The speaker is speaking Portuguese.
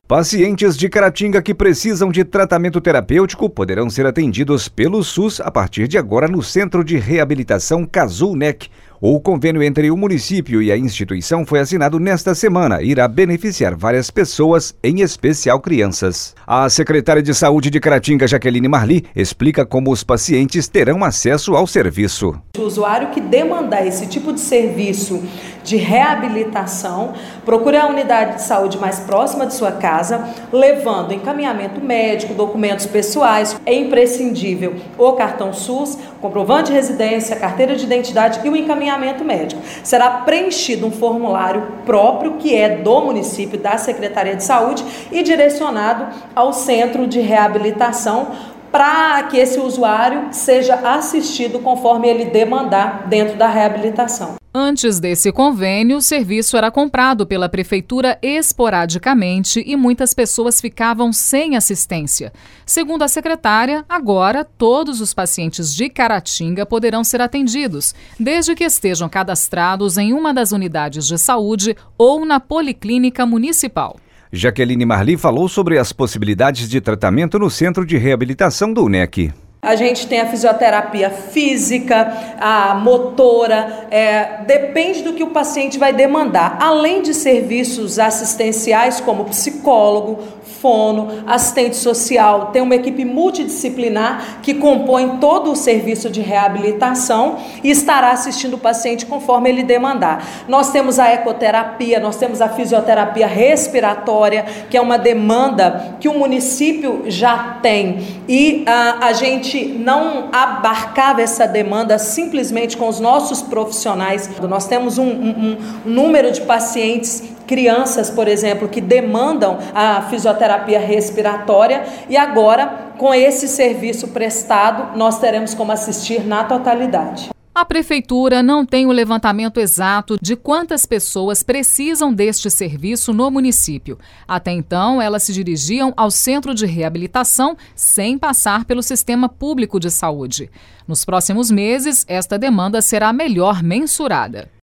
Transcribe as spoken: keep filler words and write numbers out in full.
Pacientes de Caratinga que precisam de tratamento terapêutico poderão ser atendidos pelo SUS a partir de agora no Centro de Reabilitação Casul-Nec. O convênio entre o município e a instituição foi assinado nesta semana e irá beneficiar várias pessoas, em especial crianças. A secretária de Saúde de Caratinga, Jaqueline Marli, explica como os pacientes terão acesso ao serviço. O usuário que demandar esse tipo de serviço de reabilitação, procure a unidade de saúde mais próxima de sua casa, levando encaminhamento médico, documentos pessoais. É imprescindível o cartão SUS, comprovante de residência, carteira de identidade e o encaminhamento médico. Será preenchido um formulário próprio que é do município, da Secretaria de Saúde e direcionado ao centro de reabilitação para que esse usuário seja assistido conforme ele demandar dentro da reabilitação. Antes desse convênio, o serviço era comprado pela prefeitura esporadicamente e muitas pessoas ficavam sem assistência. Segundo a secretária, agora todos os pacientes de Caratinga poderão ser atendidos, desde que estejam cadastrados em uma das unidades de saúde ou na Policlínica Municipal. Jaqueline Marli falou sobre as possibilidades de tratamento no Centro de Reabilitação do U N E C. A gente tem a fisioterapia física, a motora, é, depende do que o paciente vai demandar. Além de serviços assistenciais como psicólogo, fono, assistente social, tem uma equipe multidisciplinar que compõe todo o serviço de reabilitação e estará assistindo o paciente conforme ele demandar. Nós temos a ecoterapia, nós temos a fisioterapia respiratória, que é uma demanda que o município já tem e a, a gente não abarcava essa demanda simplesmente com os nossos profissionais. Nós temos um, um, um número de pacientes, crianças, por exemplo, que demandam a fisioterapia respiratória e agora, com esse serviço prestado, nós teremos como assistir na totalidade. A prefeitura não tem o levantamento exato de quantas pessoas precisam deste serviço no município. Até então, elas se dirigiam ao centro de reabilitação sem passar pelo sistema público de saúde. Nos próximos meses, esta demanda será melhor mensurada.